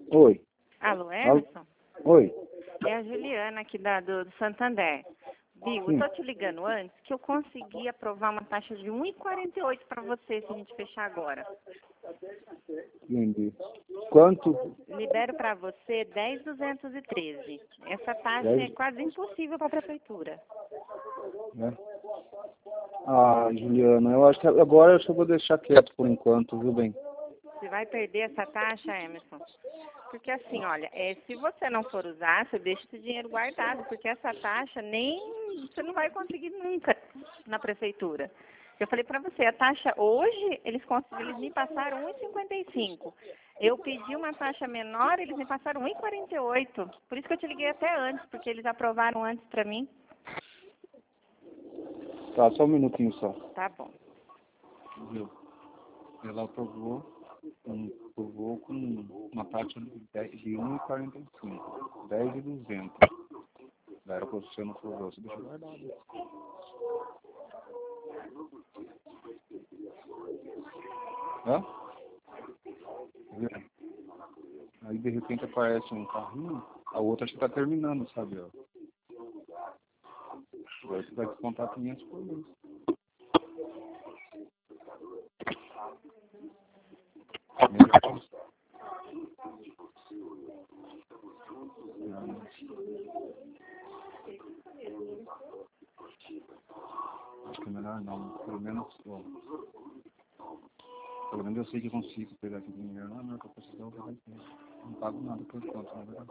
Oi. Alô, Emerson? Oi. É a Juliana aqui do Santander. Viu, eu tô te ligando antes que eu consegui aprovar uma taxa de 1,48 para você se a gente fechar agora. Entendi. Quanto? Libero para você 10.213. Essa taxa 10? é quase impossível para a prefeitura. Né? Ah, Juliana, eu acho que agora eu só vou deixar quieto por enquanto, viu, bem? Você vai perder essa taxa, Emerson? Porque assim, olha, se você não for usar, você deixa esse dinheiro guardado, porque essa taxa você não vai conseguir nunca na prefeitura. Eu falei para você, a taxa hoje, eles me passaram 1,55. Eu pedi uma taxa menor, eles me passaram 1,48. Por isso que eu te liguei até antes, porque eles aprovaram antes para mim. Tá, só um minutinho só. Tá bom. Viu? Ela aprovou com uma taxa de 1,45. 10.200. Daí era pra você não aprovou, você deixa guardado. Hã? Viu? Aí de repente aparece um carrinho, a outra acho que tá terminando, sabe? Ó. Agora você vai descontar 500 por mês. Acho que é melhor não, pelo menos eu sei que eu consigo pegar aqui dinheiro, não é melhor que eu precisar, eu vou ter. Não pago nada por enquanto, na verdade.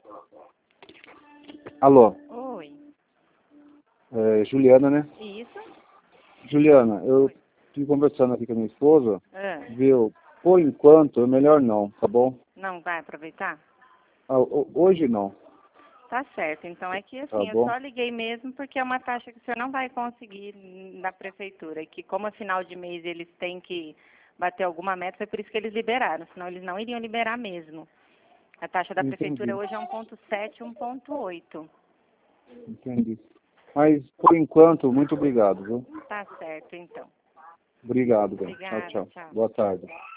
Alô? Oi. É, Juliana, né? Isso? Juliana, eu estive conversando aqui com a minha esposa, viu? Por enquanto, é melhor não, tá bom? Não vai aproveitar? Hoje não, Tá certo. Então é que tá assim, eu bom? só liguei mesmo porque é uma taxa que o senhor não vai conseguir na prefeitura. E que como é final de mês eles têm que bater alguma meta, foi por isso que eles liberaram, senão eles não iriam liberar mesmo. A taxa da prefeitura Entendi, hoje é 1,7, 1,8. entendi. Mas, por enquanto, muito obrigado, viu? Tá certo, então. Obrigado, bem. Tchau, Obrigada, tchau. tchau. Boa tarde.